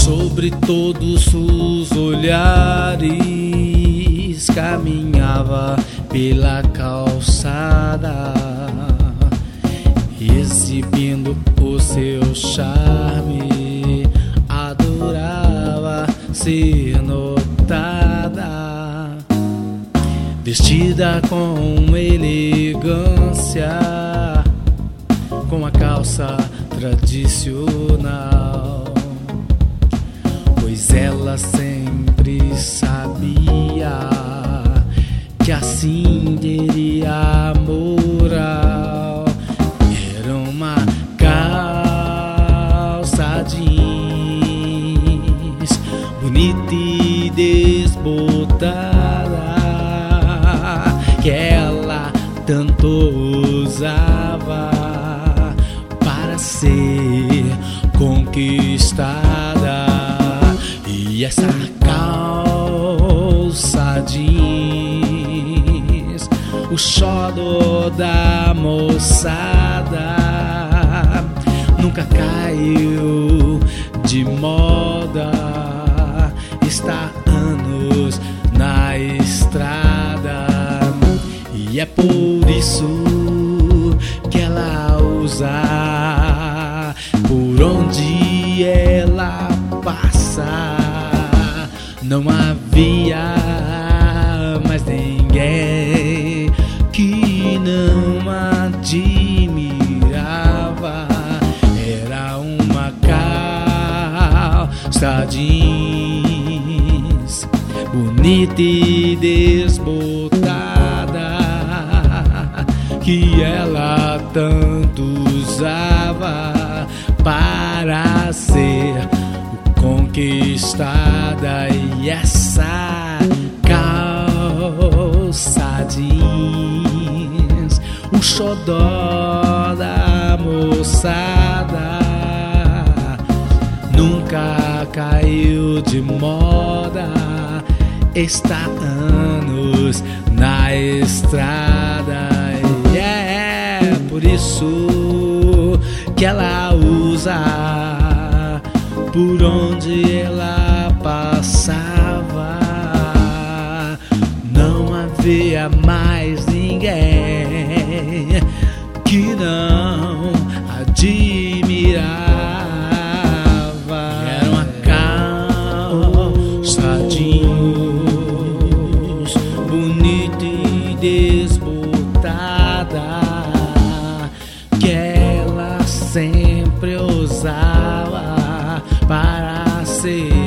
Sobre todos os olhares caminhava pela calçada, exibindo o seu charme, adorava ser notada, vestida com elegância, com a calça tradicional, pois ela sempre sabia que assim teria a moral. Era uma calça jeans bonita e desbotada, que ela tanto usava para ser conquistada. E essa calça jeans, o xodó da moçada, nunca caiu de moda, está há anos na estrada. E é por isso que ela usa, por onde ela passa. Não havia mais ninguém que não admirava. Era uma calça jeans bonita e desbotada, que ela tanto usava para ser conquistada. E essa calça jeans, o xodó da moçada, nunca caiu de moda, está há anos na estrada. E é por isso que ela usa, por onde ela passava. Não havia mais ninguém que não admirava. Era uma calça jeans bonita e desbotada, que ela sempre usava para ser